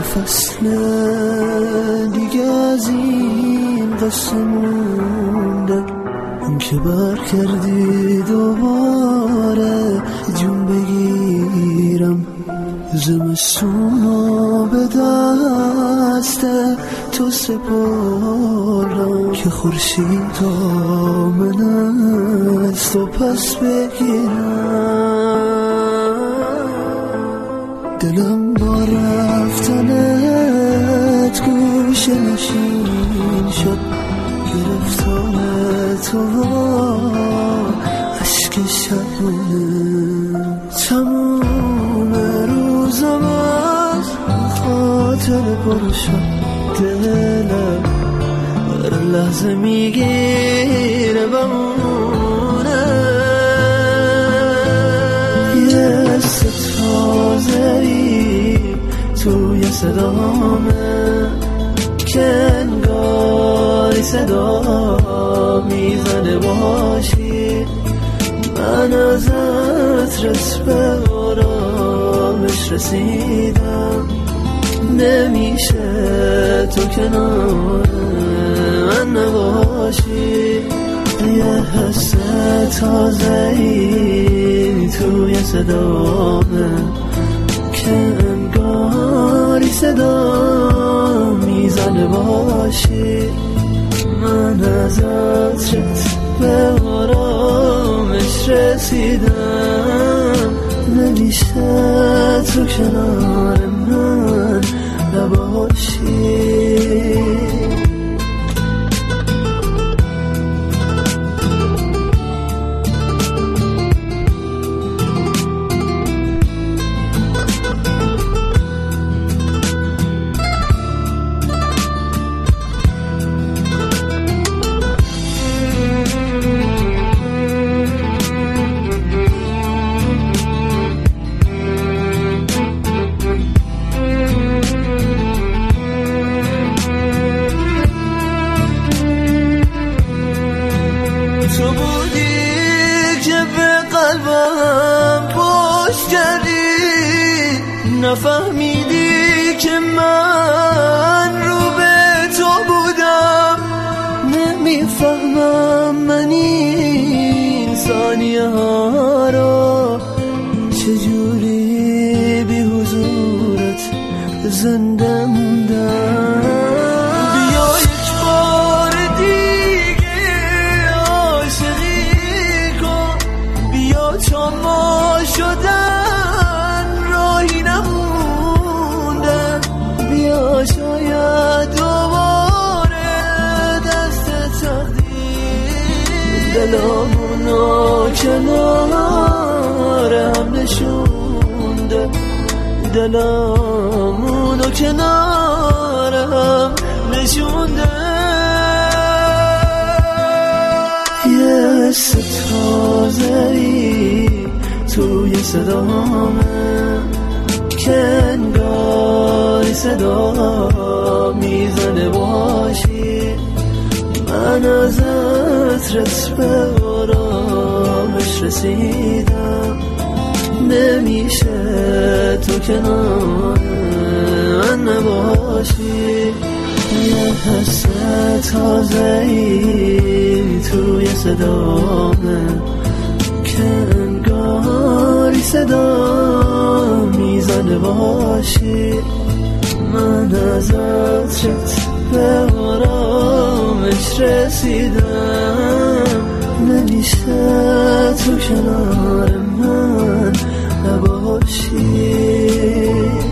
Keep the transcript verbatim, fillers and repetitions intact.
فصل دیگه از این قصه مونده، اون که بر کردی دوباره جون بگیرم زمستونو به دست تو سپردم که خورشید آمن است و پس بگیرم. دلم با رفتنت گوشه نشین شد، گرفتار تو عشق شبونه، تموم روزم از خاطر پر شد. دلم هر لحظه میگیره بمونه، یه ستازه‌ای توی صدامه که انگاری صدا میزنه باشی. من ازت رس به آرامش رسیدم، نمیشه تو کنار من نباشی. یه حس تازه‌ای توی صدامه که انگاری صدا میزنه باشی. من ازت رس به آرامش رسیدم، نمیشه تو کنار من نباشی. تو بودی که به قلبم پشت کردی، نفهمیدی که من رو به تو بودم. نمیفهمم من این ثانیه ها رو چجوری بی حضورت زنده موندم. بیا یک بار تا ما شدن راهی نموندن، بیا شاید دوباره دست تقدیر دلامونو کنار هم نشونده، دلامونو کنار هم نشونده. یه ستازه‌ای توی صدامه که انگاری صدا میزنه باشی. من ازت رس به آرامش رسیدم، نمیشه تو کنار من نباشی. یه حس تازه‌ای توی صدامه که انگاری صدا میزنه باشی. من ازت رس به آرامش رسیدم، نمیشه تو کنار من نباشی.